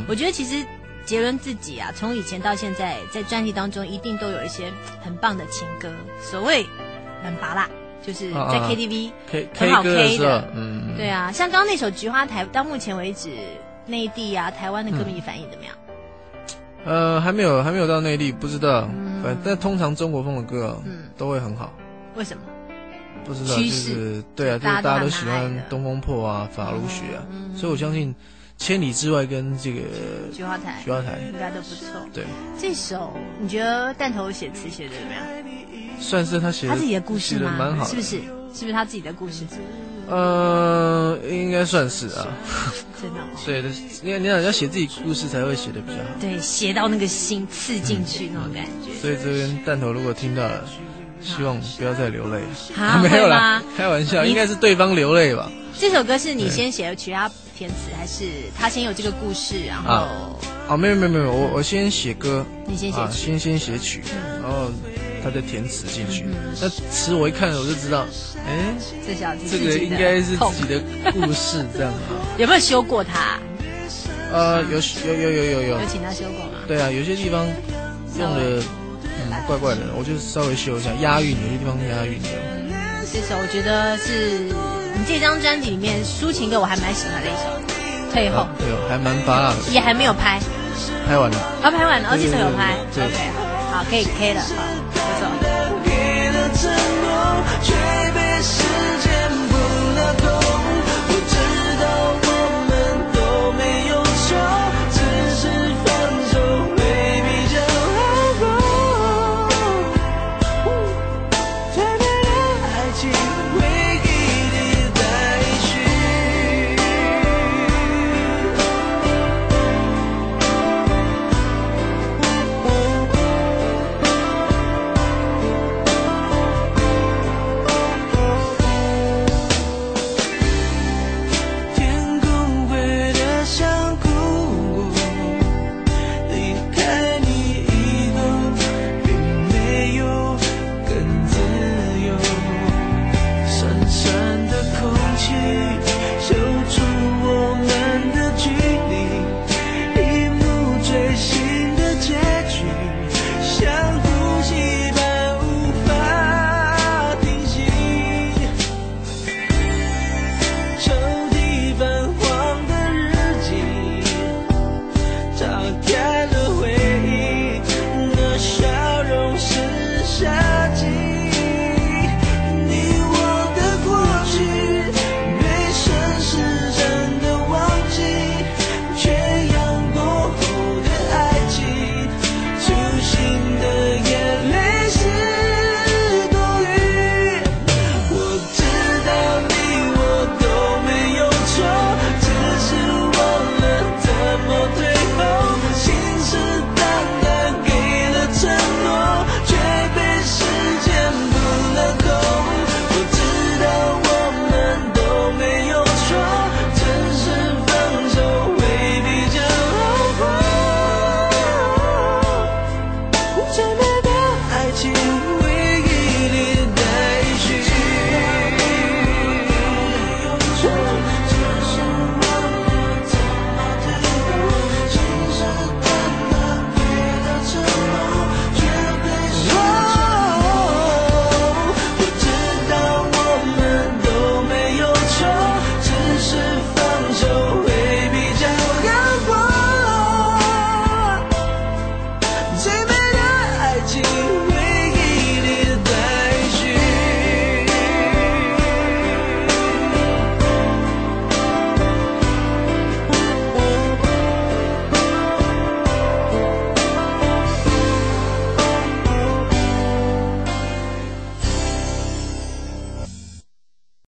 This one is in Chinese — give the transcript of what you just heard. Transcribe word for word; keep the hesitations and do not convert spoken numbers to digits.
我觉得其实杰伦自己啊，从以前到现在，在专辑当中一定都有一些很棒的情歌，所谓很拔辣，就是在 K T V 很好 K 的，嗯，对啊，像刚刚那首《菊花台》，到目前为止，内地啊、台湾的歌迷反应怎么样？ 呃，还没有，还没有到内地，不知道。嗯、反但通常中国风的歌，嗯，都会很好。 为什么？ 不知道，就是对啊，就是大家都喜欢《东风破》啊、《法如雪》啊，嗯、所以我相信《千里之外》跟这个菊花台， 菊花台应该都不错。 对， 这首你觉得弹头写词写的怎么样？ 算是他写的， 他自己的故事吗？ 蛮好的， 是不是？是不是他自己的故事？ 呃，应该算是啊。 真的、哦？ 对的，你你想要写自己故事才会写的比较好。 对，写到那个心刺进去、嗯、那种感觉。 所以这边弹头如果听到了，希望不要再流泪。 啊， 没有啦，开玩笑，应该是对方流泪吧。 这首歌是你先写的曲，他填词，还是他先有这个故事，然后？啊， 啊没有没有没有，我我先写歌， 你先写曲，啊、 先先写曲，嗯、然后他再填词进去。那、嗯、词我一看我就知道，哎， 这小子这个应该是自己的故事，这样啊。 有没有修过他？ 呃，有有有有有有。 有请他修过吗？ 对啊，有些地方用的嗯怪怪的，我就稍微修一下，押韵，有些地方押韵的。 嗯，这首我觉得是你这张专辑里面抒情歌我还蛮喜欢的一首，退后。 对哦，还蛮拔辣的。 也还没有拍。 拍完了。 啊，拍完了，哦，这首有拍。 对。 OK， 好，可以 K 了，好。